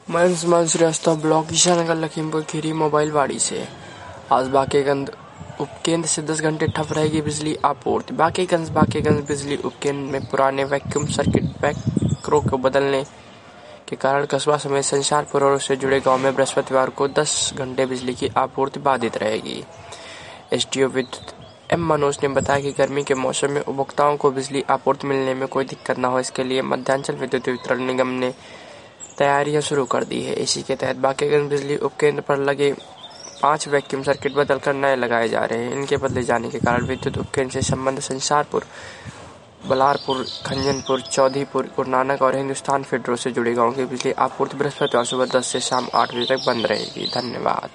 मनसुमान Srivastava block Ishanagar Lakhimpur Kheri mobile बाड़ी से आज बाकेगंज उपकेंद्र से 10 घंटे ठप रहेगी बिजली आपूर्ति। बाकेगंज बिजली उपकेंद्र में पुराने वैक्यूम सर्किट ब्रेकरों को बदलने के कारण कस्बा समेत संसारपुर और उससे जुड़े गांव में बृहस्पतिवार को 10 घंटे बिजली की आपूर्ति बाधित रहेगी। एसडीओ विद्युत एम मनोज ने बताया कि गर्मी के मौसम में उपभोक्ताओं को बिजली आपूर्ति मिलने में कोई दिक्कत न हो, इसके लिए मध्यांचल विद्युत वितरण निगम ने तैयारियां शुरू कर दी है। इसी के तहत बाकेगंज बिजली उपकेंद्र पर लगे 5 वैक्यूम सर्किट बदलकर नए लगाए जा रहे हैं। इनके बदले जाने के कारण विद्युत उपकेंद्र से संबंध संसारपुर, बलारपुर, खंजनपुर, चौधरीपुर, गुरुनानक और हिंदुस्तान फेडरो से जुड़े गांव की बिजली आपूर्ति बृहस्पतिवार सुबह 10 से शाम 8 बजे तक बंद रहेगी। धन्यवाद।